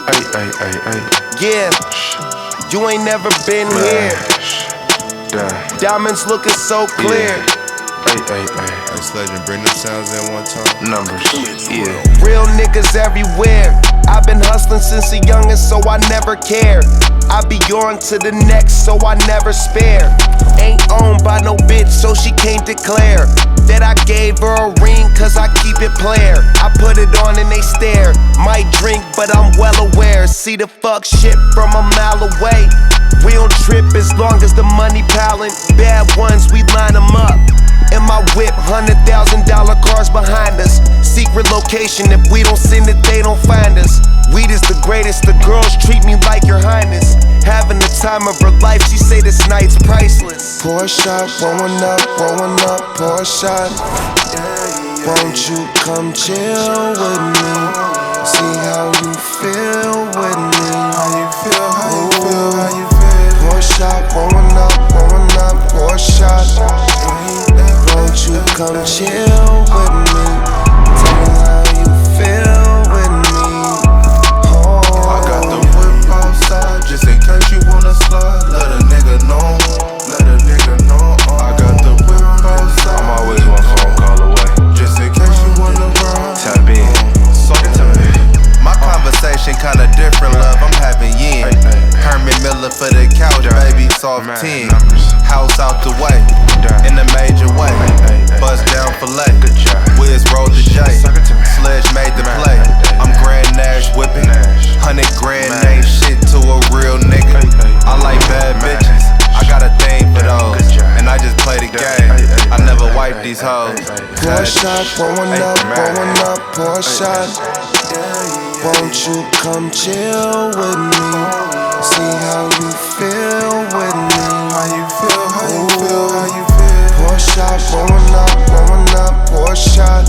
Ay. Yeah, you ain't never been here. Diamonds looking so clear. Ay. Legend, bring them sounds in one time. Numbers, yeah. Real niggas everywhere. I've been hustling since a youngin', so I never care. I be on to the next, so I never spare. Ain't owned by no bitch, so she can't declare that I gave her a ring, cause I keep it player. I put it on and they stare. Might drink, but I'm well aware. See the fuck shit from a mile away. We don't trip as long as the money piling. Bad ones, we line them up. In my whip, $100,000 cars behind us. Secret location, if we don't send it, they don't find us. Weed is the greatest, the girls treat me like your highness. Having the time of her life, she say this night's priceless. Pour a shot, rolling up, pour a shot. Won't you come chill with me? See how you feel with me. How you feel, how you feel, how you feel. Pour a shot, rolling up, pour a shot. Won't you come chill with me? Tell me how you feel with me. I got the whip outside, just in case you wanna slide. Let a nigga know, I got the whip outside. I'm always one phone call away. Just in case you wanna ride. Tap in. My conversation kinda different, love, I'm having yin. Herman Miller for the couch, baby, soft 10. House out the way, in a major way. Bust down filet, Wiz rolled the J. Sledge made the play, I'm Grand Nash whipping. 100 grand ain't shit to a real nigga. I like bad bitches, I got a thing for those. And I just play the game, I never wipe these hoes. Pour a shot, rolling up, pour a shot. Won't you come chill with me? See how you feel with me. How you feel, how you feel, how you feel. Pour a shot, rolling up, pour a shot.